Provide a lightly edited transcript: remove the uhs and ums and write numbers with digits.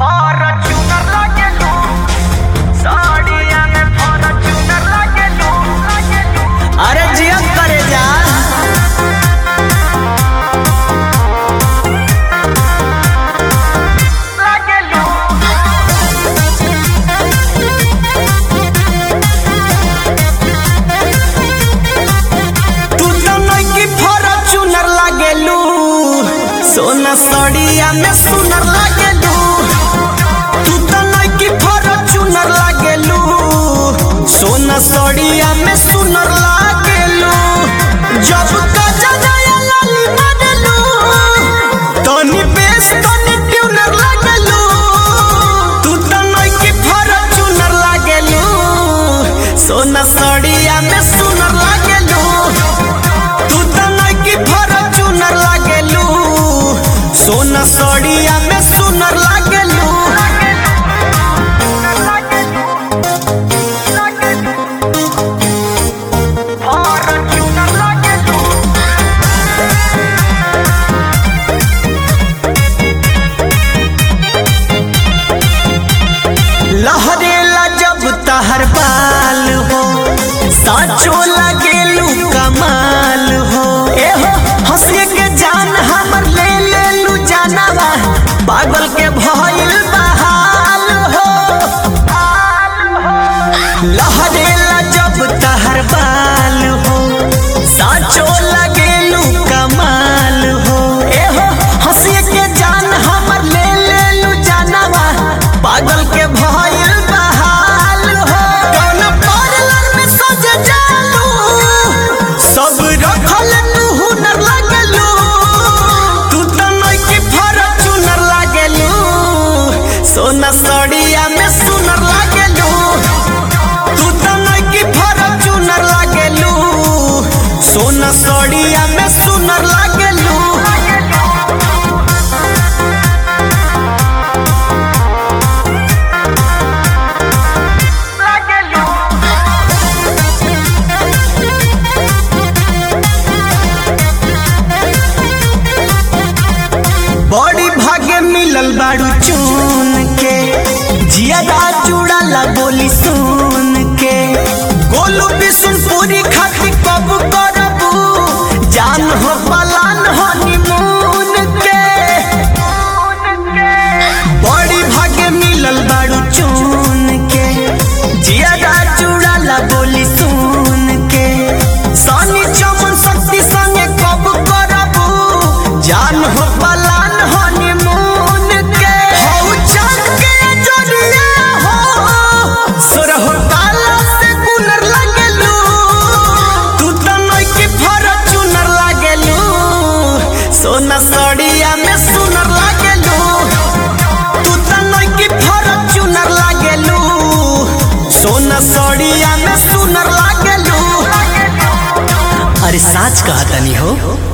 Fortuner लागेलू साड़िया में फॉर्च्यूनर लागेलू अरे जिया करे जा लागेलू तू तो नई फॉर्च्यूनर लागेलू सोना साड़िया में सुनर लागेलू तू तो नई फॉर्च्यूनर लागेलू सोना साड़िया में सुनर लागेलू जब का नया लाली बदलू तनी बेस तनी ट्यूनर लागेलू तू तो नई फॉर्च्यूनर लागेलू सोना साड़िया में सुनर लागेलू तू तो नई फॉर्च्यूनर लागेलू सोना साड़िया में सुनर लागेलू फॉर्च्यूनर लागेलू लहरेला जब तहर बाल हो साचो लगेलू कमाल हो एहो हंसी के जान हमर ले लेलू जानवा पागल के भइल बहाल हो लहरेला जब तहर बाल हो साचो लगेलू कमाल हो एहो हंसी के जान हमर ले लेलू जानवा पागल के भइल बहाल हो कौन पार्लर में सज जालू सब रखल तू हुनर लागलू तू तो नई फॉर्च्यूनर लागलू सोना साड़िया में सुनर लागलू तू तो नई फॉर्च्यूनर लागलू सोना साड़िया में सुनर लागलू लागेलू बड़ी भाग्य मिलल बाड़ू चून के जियादा जुड़ाला बोली सुन के गोलू बिशुनपुरी खातिर कब करबू जान हो पलान हनीमून के बड़ी भाग्य मिलल बाड़ू चून के जियादा जुड़ाला बोली सुन के सनी चमन शक्ति संगे कब करबू जान हो पलान हनीमून के हो चांद के जोड़िया हो सोरहो काला से गुनर लागेलू तू तो नई फॉर्च्यूनर लागेलू सोना साड़िया में सुनर लागेलू तू तो नई फॉर्च्यूनर लागेलू सोना साड़िया में सुनर लागेलू अरे साच कहा तनी हो।